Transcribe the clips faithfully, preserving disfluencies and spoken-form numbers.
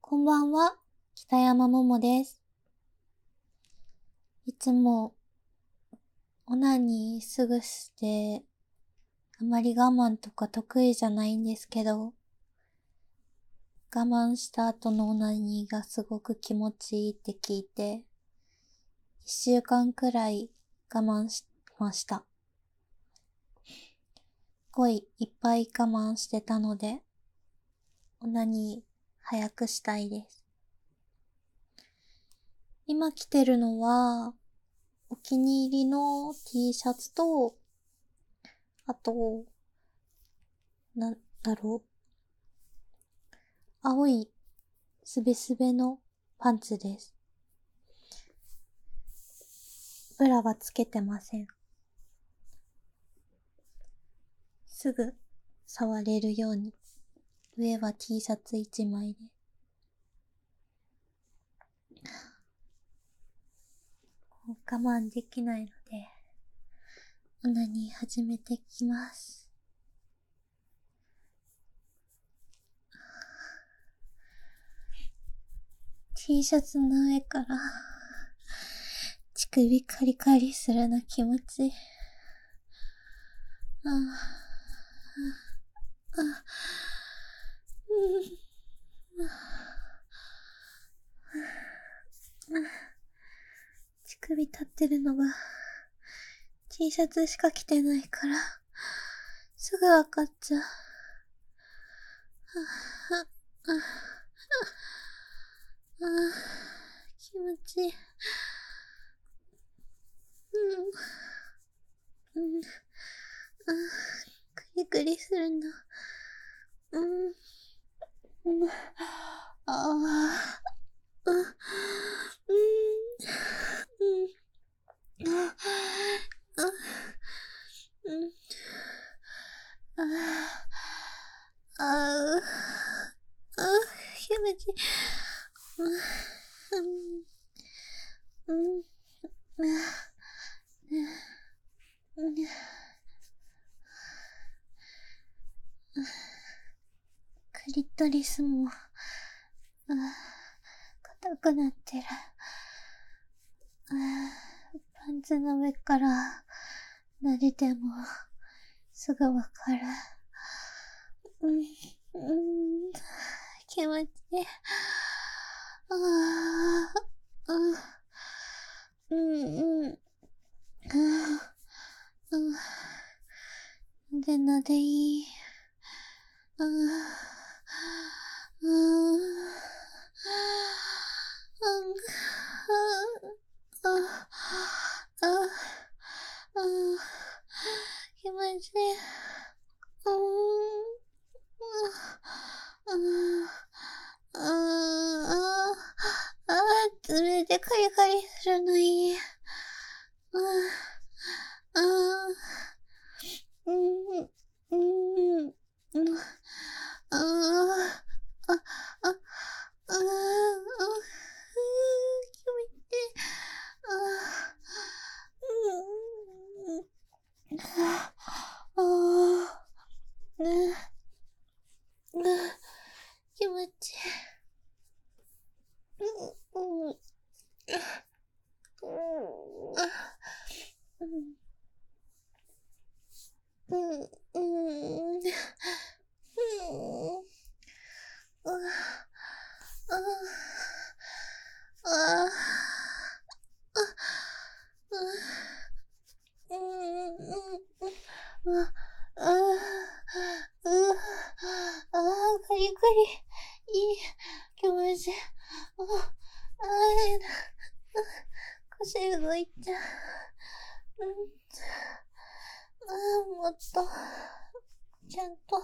こんばんは、北山桃です。いつも、オナニーすぐして、あまり我慢とか得意じゃないんですけど、我慢した後のオナニーがすごく気持ちいいって聞いて、一週間くらい我慢しました。すごいいっぱい我慢してたので、オナニー早くしたいです。今着てるのは、お気に入りの T シャツと、あと、なんだろう。青いすべすべのパンツです。ブラはつけてません。すぐ触れるように。上は T シャツ一枚で。もう我慢できないので、オナニー始めてきます。T シャツの上から乳首カリカリするの気持ちいい。ああ、ああ、うん、ああ、乳首立ってるのが T シャツしか着てないからすぐわかっちゃう。ああ、ああ、気持ちいい。うん、うん、ああ、クリクリするの。うん、うん、ああ、うん、うん、うん、ああ、うん、ああ、ああ、気持ちいい。うん、うん、うん、うん、クリトリスも、硬くなってる。パンツの上から撫でてもすぐわかる。うん、うん、気持ちいい。ああ、うん、うん、うん、なでなでいい。うん、うん、うん、ああ、気持ちいい。うん、うん、うん、ああ、爪でカリカリするのいい。うん、うん、うん、うん、うん、ああ、あ、あ、ああ、気持ちいい。ああ、うん、ああ、ね、ね、気持ちいい。うん、うん、うん、うん、うん、うん、うん、ああ、うん、うん、ああ、うん、ああ、カリカリ、いい、気持ちいい。ああ、ああ、腰動いちゃう。うん、ああ、もっと、ちゃんと。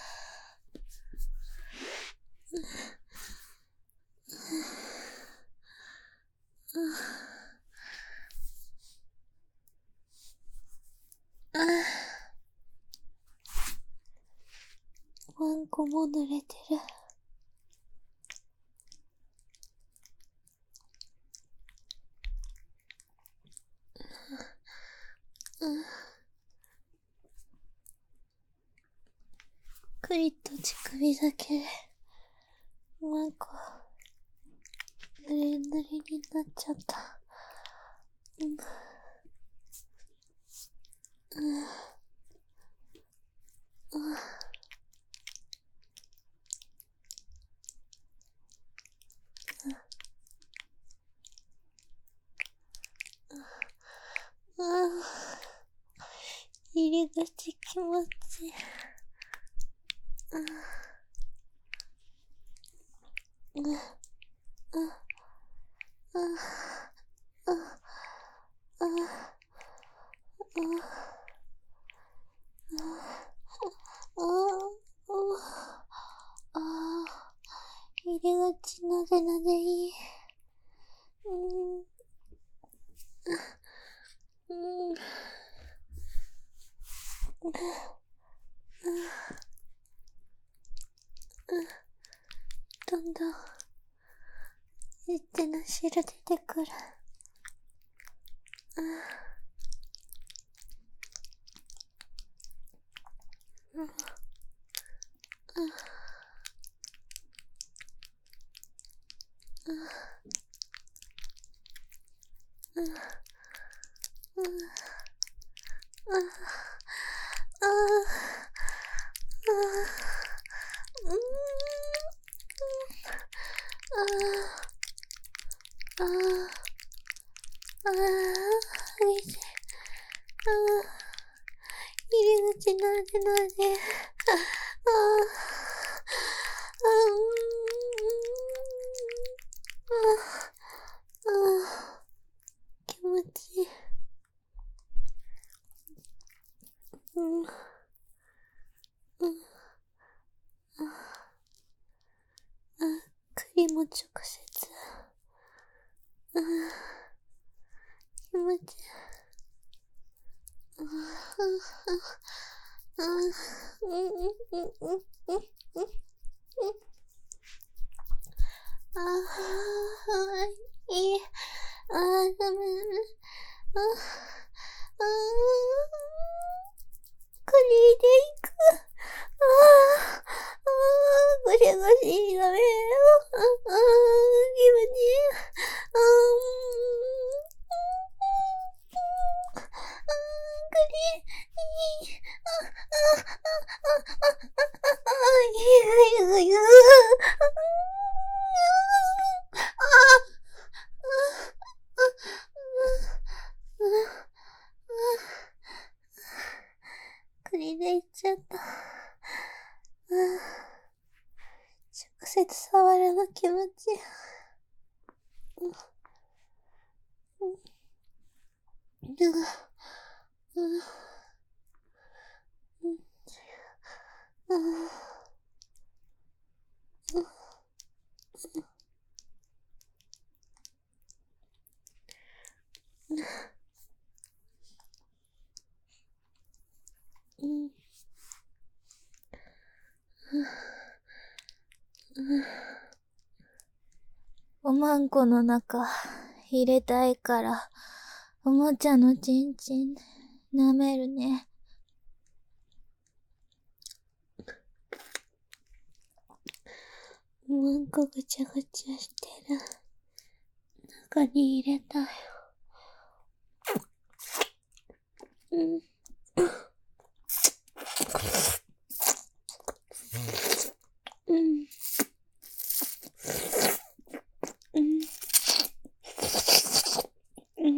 ああ、ワンコも濡れてる。うん、首と乳首だけでワンコるぬるになっちゃった。うん。うん。うん。うん。入り口気持ちいい。うん。うん。うん。うん。うん。うん。うん。うん。ああ、入り口なでなでいい。うん。うん。うん。どんどん、一手の汁出てくる。うん。うん。うん。うん。うん。うん。うん。ああ、うん。ああ、ああ、激しい。ああ、入り口なんでなんで。ああ、ああ、ああ、気持ちいい。うん、うん、あ、栗も直接。うん、気持ちいい。うん、うん、うん、うん、うん、うん、うん。ああ、いい。ああ、ダメ。ああ、これでいく。ああ、ああ、ゴシゴシダメよ。ああ、気持ちいい。ああ、ああ、これ、いい。ああ、ああ、ああ、ああ、いい、いい、いい。あこれでいっちゃった。直接触るの気持ちいい。うん。うん。うん。うん。うん。うん。おまんこの中入れたいからおもちゃのちんちん舐めるね。おまんこぐちゃぐちゃしてる。中に入れたよ。うん。うん。うん。うん。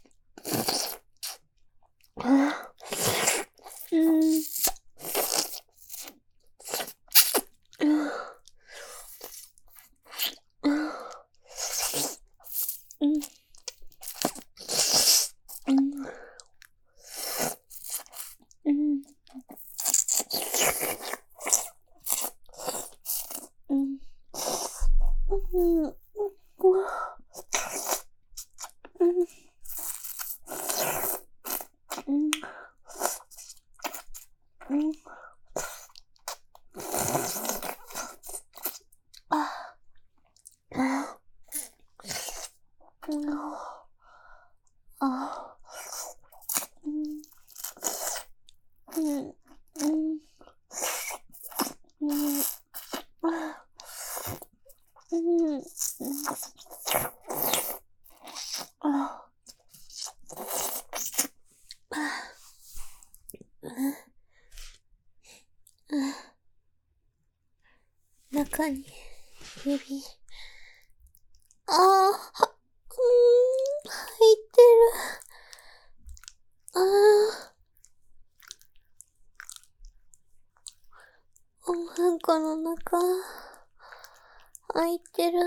あ。うん。うん。うん。うん。うん。うん。うん。うん。うん。うん。うん。あ。あ。うん。あ。うん。うん。うん。うん。うん。うん。 中に指、あー、うーん、入ってる。あー、おうんこの中、入ってる。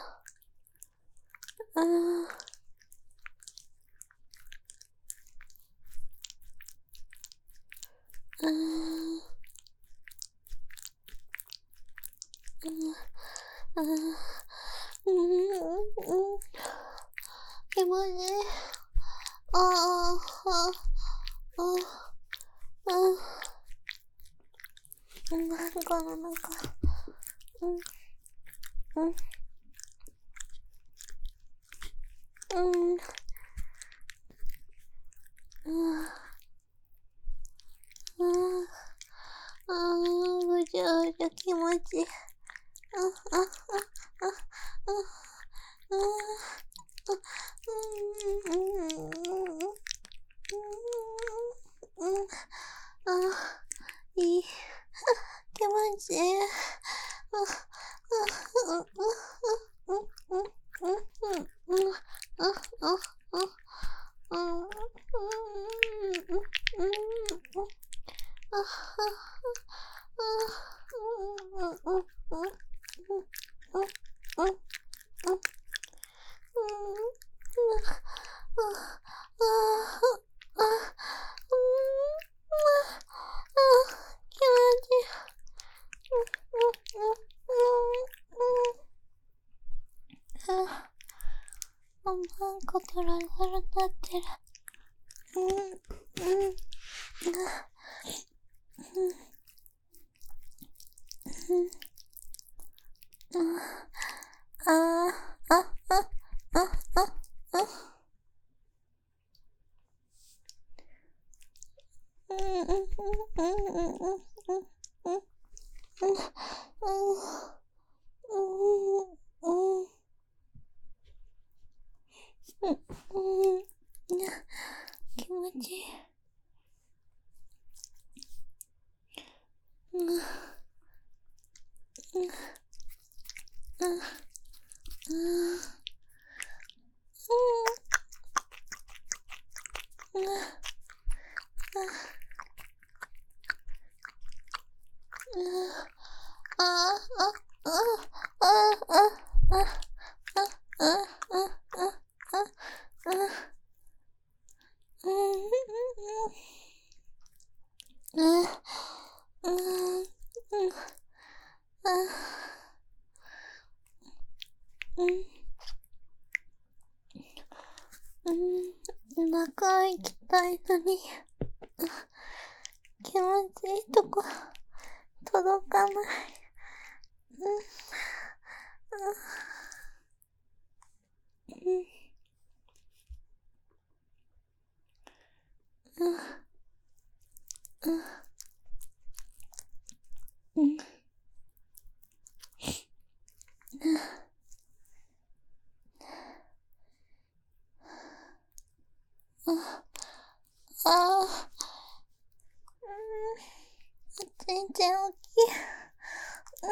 あー、あー、うん、あー、うーん、うん、気持ちいい。あー、あー、あー、あー、うん、うんこの中、うん、うん、うん、うん、うん、あー、ぐちゃぐちゃ気持ちいい。あ、あ、あ、あ、あ、あ、うん、うん、うん、うん、あ、いい。気持ちいい。あ、あ、うん、うん、うん、うん、うん、うん、あ、あ、あ、うん、うん、うん、うん、うん、あ、おまんこトラトラなってる。うん、うん、うん、うん、うん、あー、あ、あ、あ、あ、あ、うん、うん、うん、うん、うん、うん、うん、うん、うん、うん、うん、気持ちいい。うん、うん、うん、うん、うん、あ、あ、あ、あ、あ、あ、あ、あ、あ、あ、あ、うん、うん、うん、うん、うん、うん、中行きたいのに、気持ちいいとこ、届かない。うん、うん、うん、うん、うん、ああ、うん、全然大きい。うん、うん、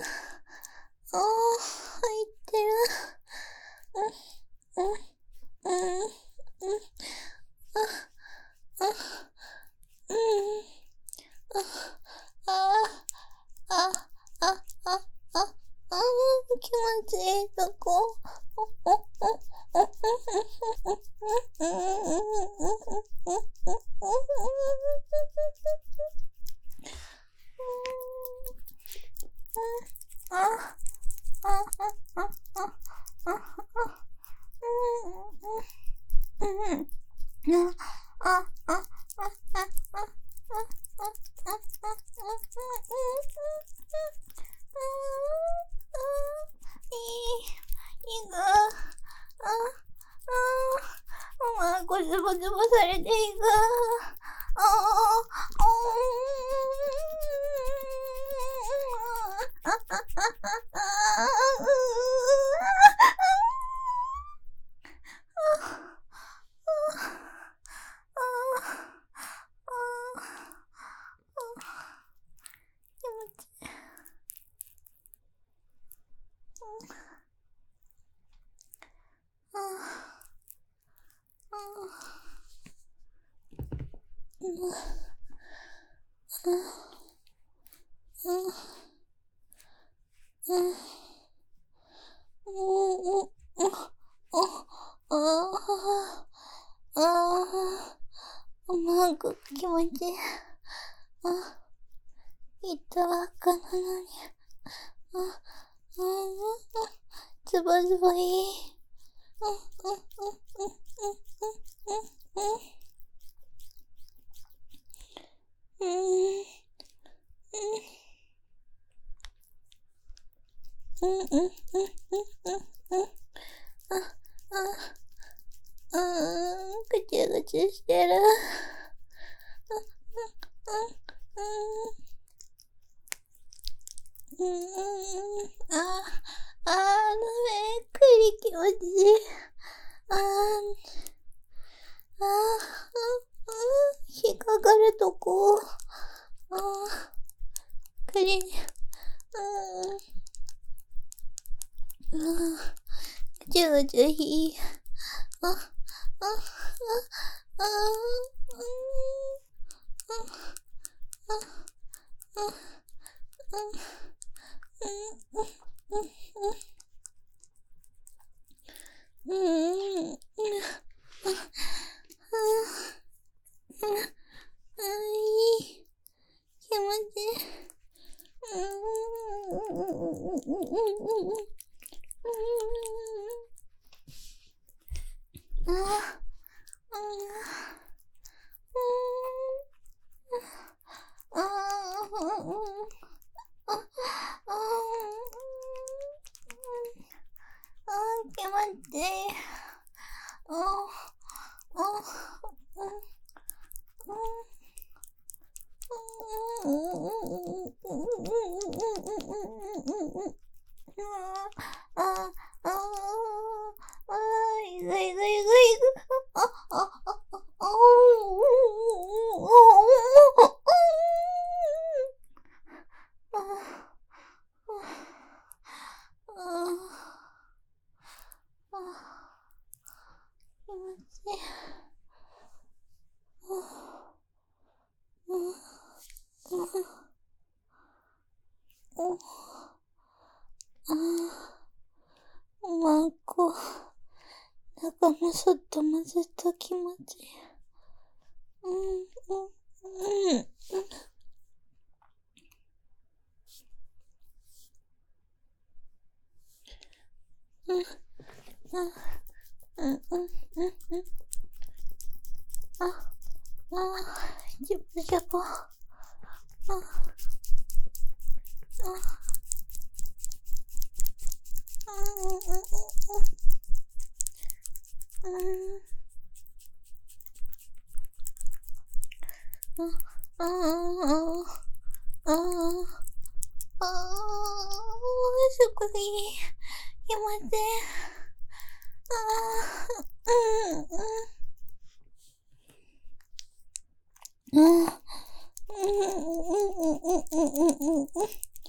ああ、入ってる。うん、うん、うん、うん、あ、あ、うん、あ、あ、あ、あ、あ、あ、気持ちいいとこ。ゴツボツボされていく。ああ、 なんか気持ちいい。あ、いったばっかなのに。あ、うん、ズバズバいい。うん、うん、うん、うん、うん、うん、うん、うん、うん、うん、うん、うん、うん、うん、あ、あ、うーん、ぐちゅぐちゅしてる。うん、うん、うん、あ、あー、めっくり気持ちいい。あー、あー、うん、引っかかるとこ。あー、くり、うん、うん、ぐちゅぐちゅいい。あ、あ、あ、あ、あ、うん、あ、あ、あ、うん、うん、うん、うん、あ、いい。気持ちいい。うん、うん、うん、うん、うん、うん、うん、うん、あ、うん、あ、うん、あ、あ、あ、気持ちいい。あ、あ、うん、うん、うん、うん、うん、あ、あ、あ、いぐいぐいぐいぐ。あ、あ、あ、あ、お気持ちいい。マンコ、中も外もずっと気持ちいい。うん、うん、うん。うん、うん、うん、うん、うん。あ、あ、ジャボジャボ。あ、あ、うん、うん、うん、うん。あ、あ、あ、あ、あ、すごい。気持ちいい。あ、うん、うん。うん、うん、うん、うん、うん、うん、うん、うん。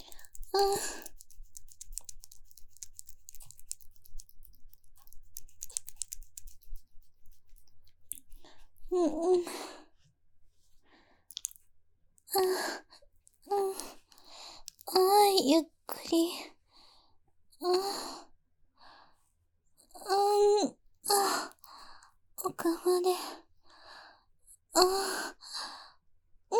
うん、うん、うん。はい、ゆっくり。うん、うん、あ、奥まで。あ、うん、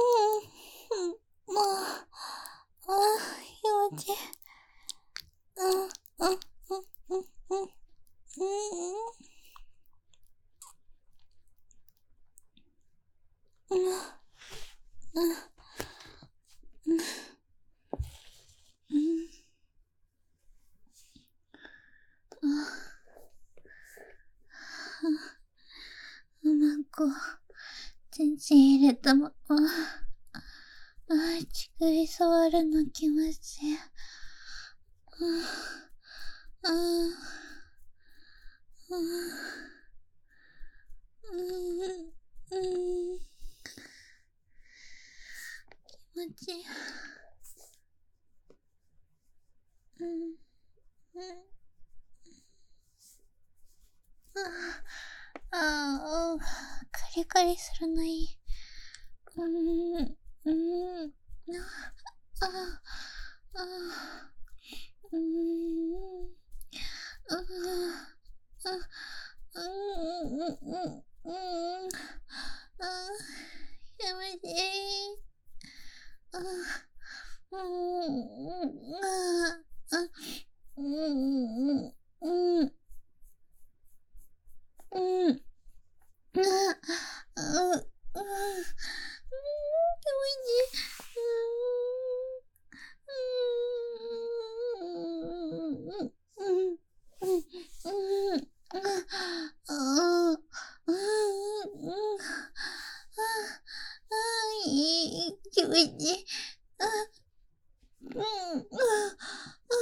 まあ、あ、気持ちいい。うん、うん、うん、うん、うん、うん、うん、うん、うん、うん、なんか、全然入れたまま。あ、乳首触るの気持ちいい。うん、うん、うん、うん、うん、気持ちいい。うん、うん、ああ、カリカリするのいい。 うん、うん、あ、あ、あ、うん、あ、あ、うん、うん、うん、うん、あ、やめて、あ、うん、あ、あ、うん、うん、うん、うん、あ、あ、あ、うん、やめて、うん、うん、うん、うん、うん、あ、あ、うん、あ、いい、気持ちいい。あ、うん、あ、あ、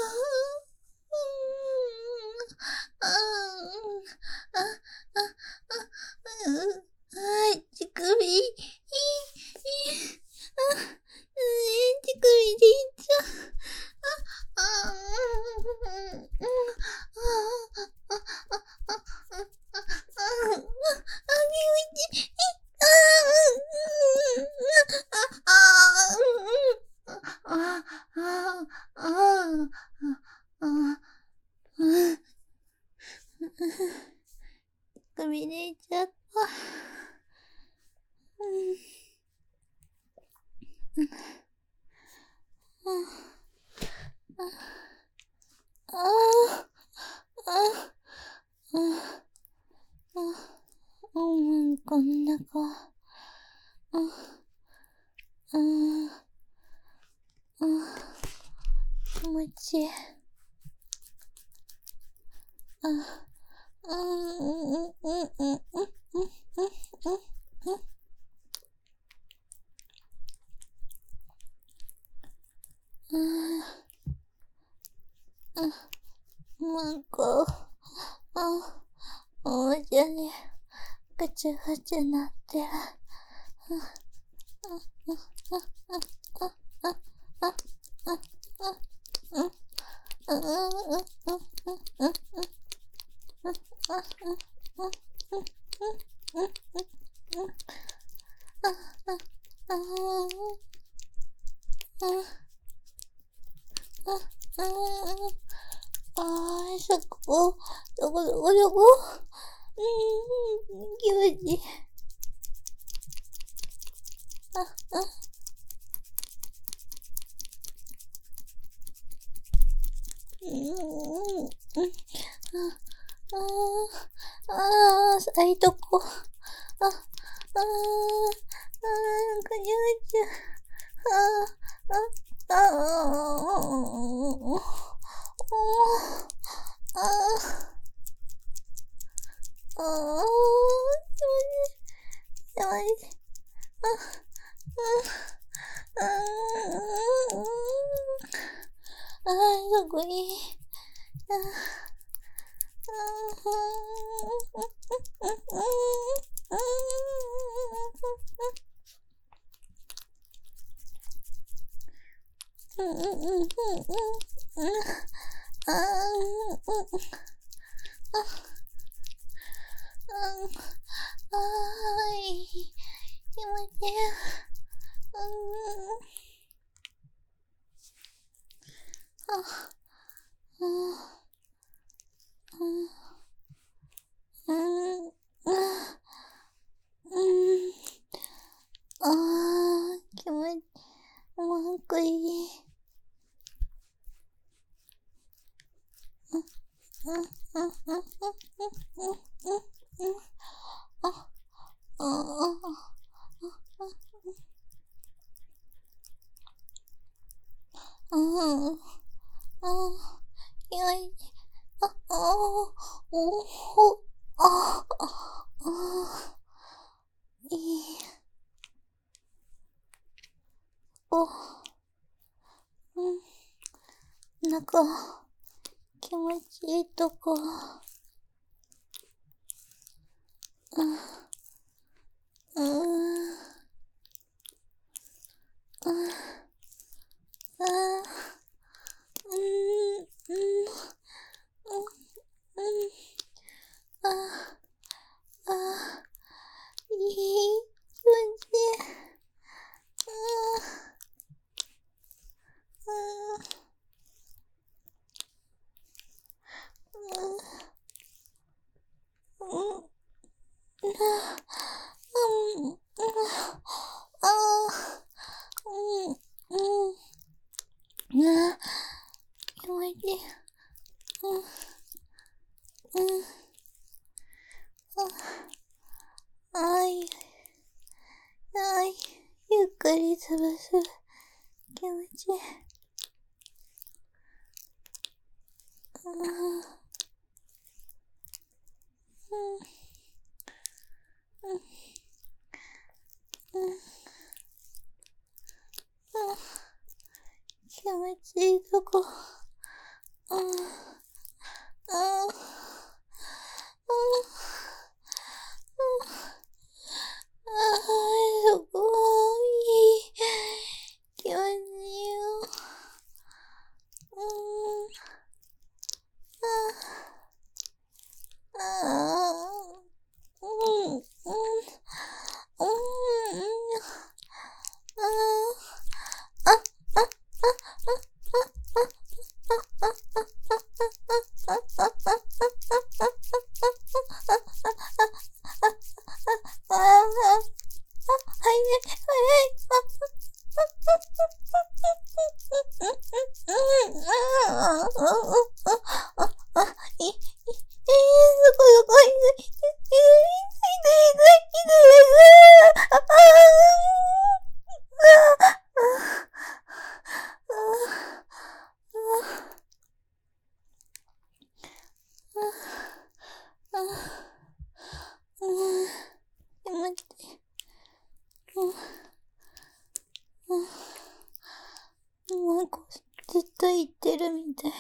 あ、あ、あ、あ、あ、乳首、いい、いい、あ、乳首でいっちゃう。あ、あ、うん、うん、あ、あ、あ、あ、あ、あ、あ、気持ちいい。あ、うん、あ、あ、うん、あ、あ、あ、あ、あ、首寝ちゃった。うん、あ、あ、あ、あ、うん、こんなか。あ、あ、あ、気持ちいい。あ、うん、うん、うん、うん、うん、うん、うん、うん、なんか、あ、おもちゃに、ガチャガチャなってる。あー、そこ、どこどこどこ、うーん、気持ちいい。あ、あ、うーん、うん、あ、あー、あー、咲いとこ。あ、あー、あー、なんか気持ちいい。あ、あ、あ、あ、あ、あ、ああ、気持ちいい。気持ちいい。あ、あ、あ、あ、あ、そこに。あ、あー、気持ちいい。もう一個いい。うん、うん、うん、うん、うん、うん、うん。あ、あ、あ、うん、うん、気持ちいい。あ、あ、おほ、あ、あ、あ、いい。お、うん、なんか、気持ちいいとこ。うん、うん、うん、うん、うん、うん、うん、あ、あ、いい気持ちいい。 ちいい。うん。うん。あい。あい。ゆっくりつぶす。気持ちいい。うん。うん。うん。うん。気持ちいいとこ。うん。うん。うん。ああ、すごい。気持ちいいよ。うん。ああ。うん。うん。うん。うん。ああ。あ、あ、ああ。はいね、はい。い、い、えー、すごい、すごい、痛い、痛い、痛い、痛い、痛い、気持ちいい。なんか、ずっと言ってるみたい。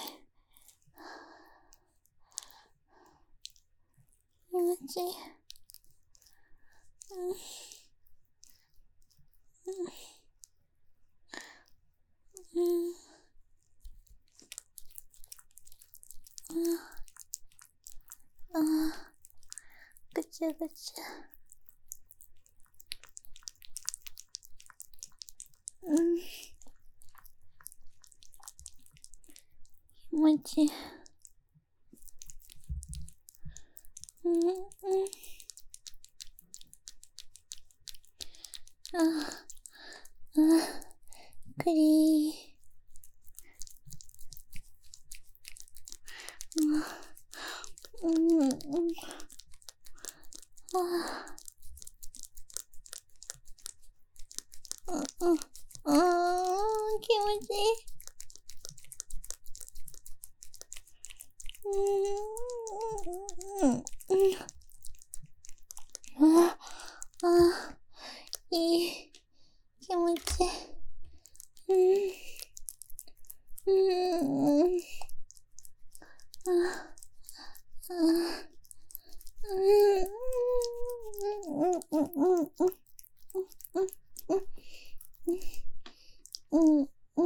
気持ちいい。うん。うん。うん。ああ。ぐちゃぐちゃ。うん。気持ちいい。うん。うん。ああ。ああ。くりー。うん。うん。うん。ああ。うん。うん。ああ。気持ちいい。うん。うん。うん。ああ。ああ。いい。気持ちいい。うん。うん。ああ。ああ。うん。うん。うん。うん。うん。うん。うん。うん。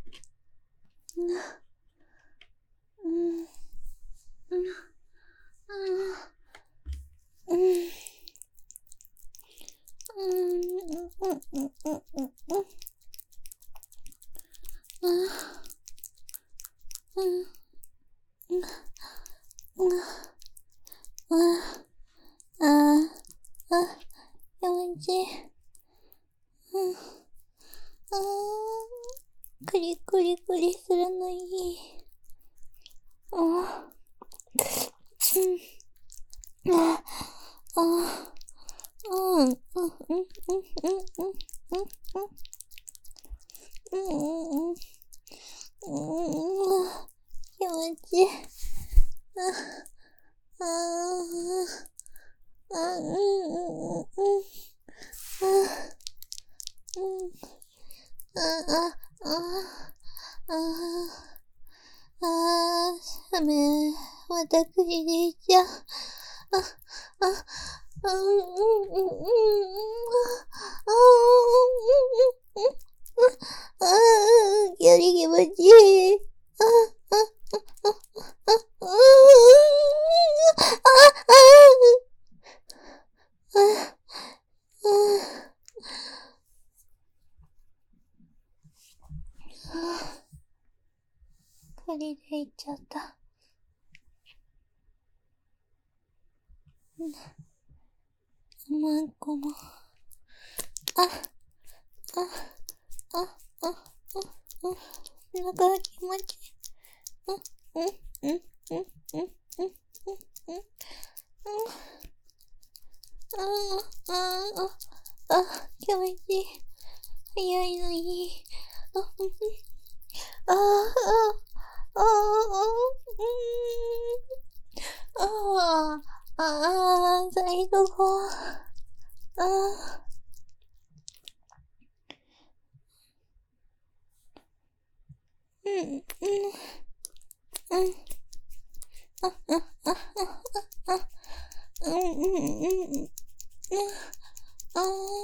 うん。うん。うん。うん。うん。うん。うん。うん。うん。ああ。うん。うん。うん。ああ。ああ。気持ちいい。うん。ああ。クリクリクリするのいい。ああ。うん。ああ。うん。うん。うん。うん。うん。うん。うん。うん。うん。うん。気持ちいい。ああ。あ、うん。うん。うん。あうん。ああ。ああ。ああ。あめ、またくじでいっちゃう。あ、あ、あ、うん。うん。うん。うん。ああ。うん。うん。ああ。より気持ちいい。ああ。ああ。ああ。鳥で行っちゃった。もう一個も。あ、あ、あ、あ、あ、あ、なんか気持ちいい。 うん、うん、うん、うん、うん、うん、うん、ああ、ああ、あ、気持ちいい。早いのに。あ、あ、あ、あ、あ、あ、あ、あ、あ、最後、あ、うん、うん、うん、あ、あ、あ、あ、あ、うん、うん、うん、あ、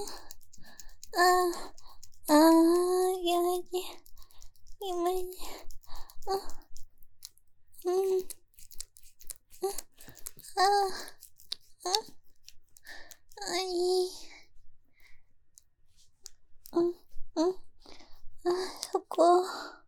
あ、あ、やめて、やめて、あ、うん、あ、あ、あい、うん、うん、あ、そこ、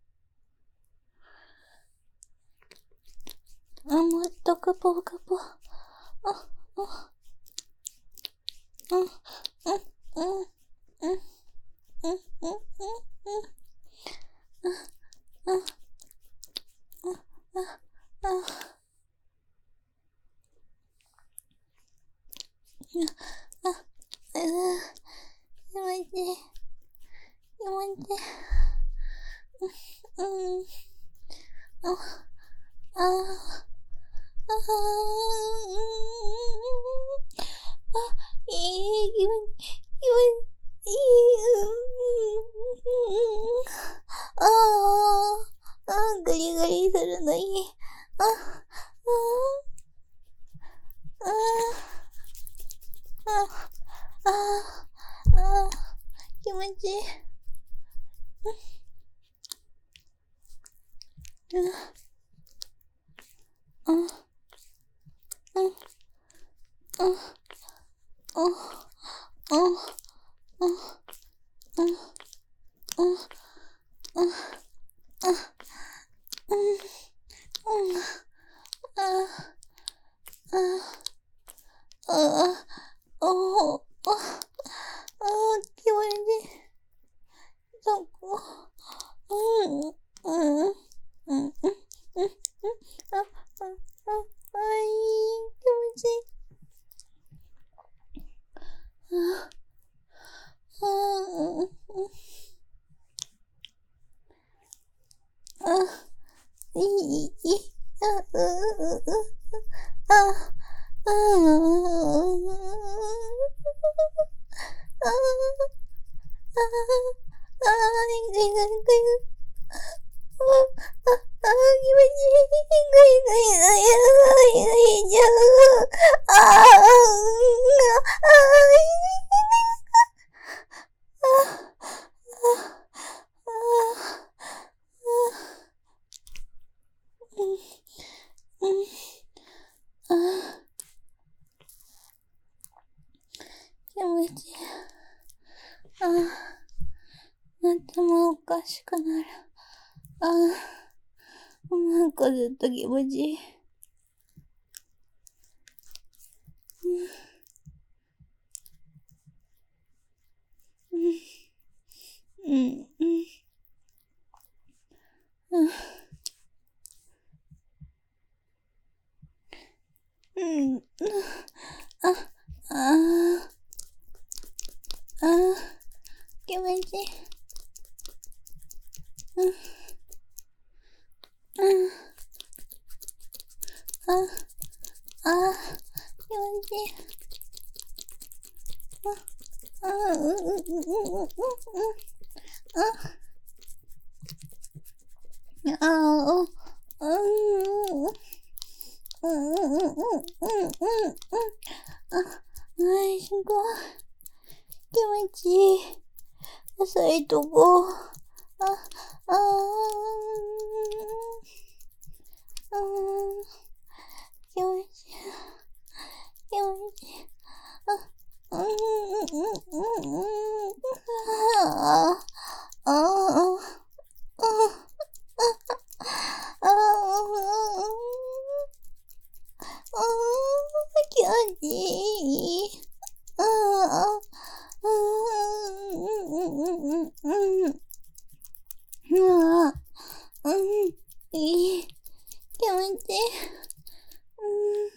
あ、もっとくぽくぽ、あ、あ、うん、うん、うん、うん、うん、うん、うん、うん、うん、あ、あ、あ、あ、やめて、やめて、うん、あ、あ、あ、あ、いい、気持ち、気持ちいい、うん、ああ、あ、ガリガリするのいい、あ、あ、あ、あ、あ、あ、気持ちいい、うん、うん、うん、うん、うん、うん、うん、うん、うん、うん、うん、うん、あ、あ、あ、あ、お、あ、あ、気持ちいい、そこ、うん、うん、うん、うん、うん、あ、あ、あ、あ、いい、気持ちいい、あ、あ、うん、あ、いい、いい、あ、う、う、う、あ、あ、あ、ああ、いぐいぐいぐい。あ、あ、あ、気持ちいい。ぐいぐいぐいぐいぐいじゃう。ああ、ああ、気持ちいい。ああ、頭おかしくなる。ああ、なんかずっと気持ちいい。うん、うん、うん、うん、うん、あ、ああ、ああ、気持ちいい。うん、うん、あ、あ、気持ちいい。あ、うん、うん、うん、うん、うん、うん、あ、あ、うん、うん、うん、うん、うん、うん、うん、うん、あ、はい、すごい。気持ちいい。浅いとこ。あ、あー、うん、気持ちいい。気持ちいい。あ、うん、うん、うん、うん、ああ、ああ、ああ、ああ、気持ちいい。ああ、うん、うん、うん、うん、うん、うん、うん、い気持ちいい。うん。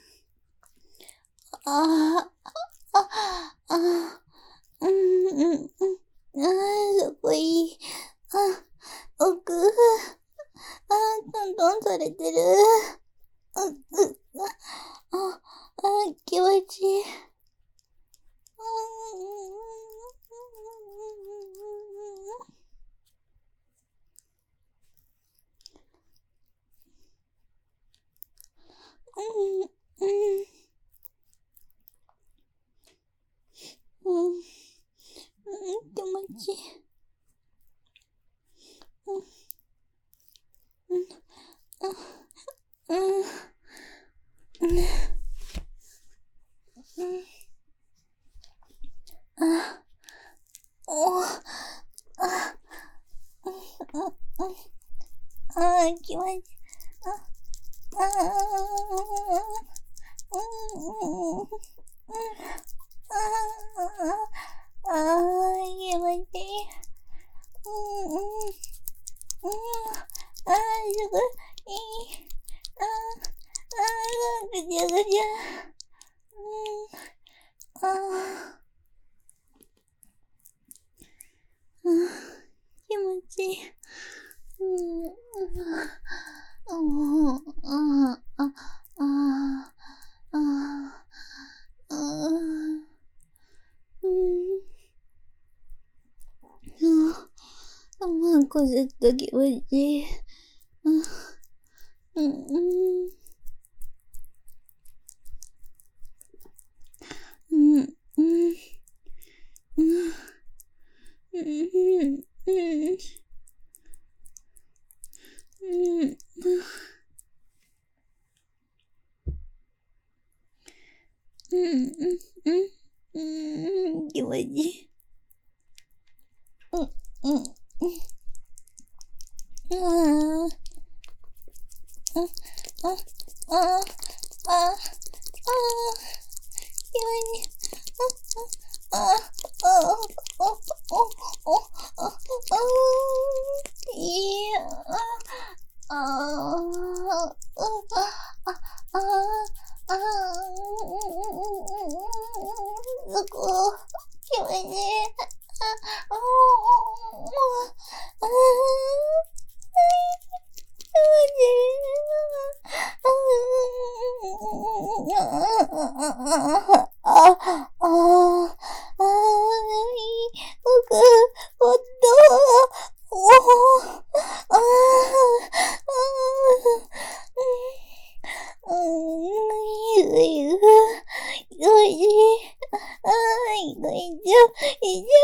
ああ、あ、あ、うん、うん、うん。ああ、すごい。あ、奥。ああ、トントンされてる。う、う、あ、あ、気持ちいい。うん、うん、うん、うん、気持ちいい。うん、うん、うん、うん、うん、あ、お、あ、うん、うん、うん、あ、気持ちいい。あ、あ、うん、うん、あ、あ、気持ちいい。うん、うん、うん、あ、すごい、いい。あ、あ、ぐちゃぐちゃ。うん、あ、うん、気持ちいい。うん、うん、うん、あ、あ、あ、あ、うん、うん、うん、マンコずっと気持ちいい。うん、うん、うん、うん、うん、うん、うん、うん、うん、うん、うん、うん、気持ちいい。うん、うん、うん、うん、あ、あ、あ、あ、急に、あ、あ、あ、あ、お、お、あ、あ、いや、あ、あ、あ、あ、あ、そこ、気持ちいい。あ、あ、あ、あ、あ、僕、おっと、お、あ、あ、うん、ゆう、よい、あ、いこいちょ、いちょ、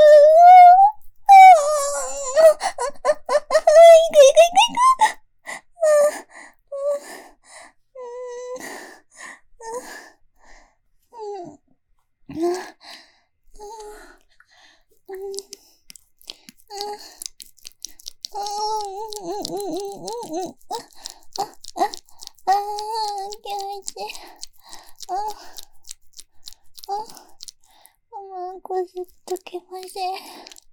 あ、いこいこいこいこ。こずっとけません。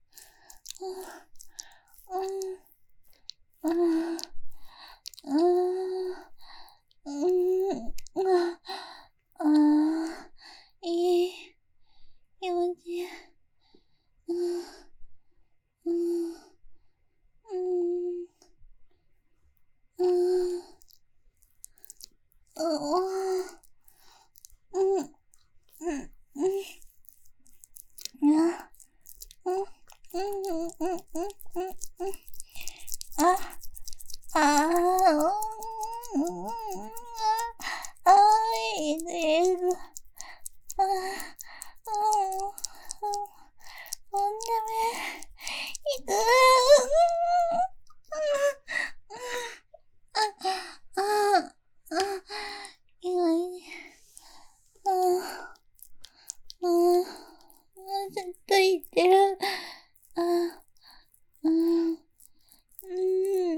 うん、うん、うん、うん、あ、あ、いい、気持ちいい。うん、うん、うん、うん、うん、うん、うん、うん、うん、うん、うん、うん、うん、あ、あ、うん、あ、いいです。あ、うん、ほんでめ、いく、あ、あ、あ、今ね、あ、あ、ずっと言ってる。あ、うん、うん、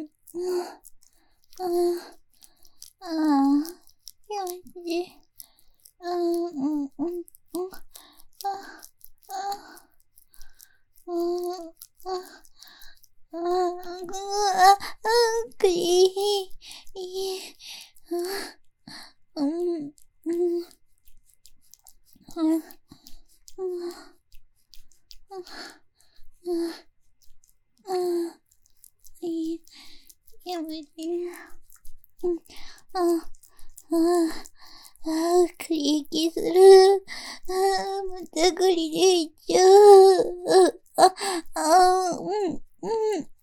あ、あ、気持ちいい。うん、うん、うん、うん、あ、あ、うん、あ、あ、ぐわ、あ、くい、い、 あ、あ、あ、繰り息する。あ、また繰りでいっちゃう。あ、あ、うん、うん、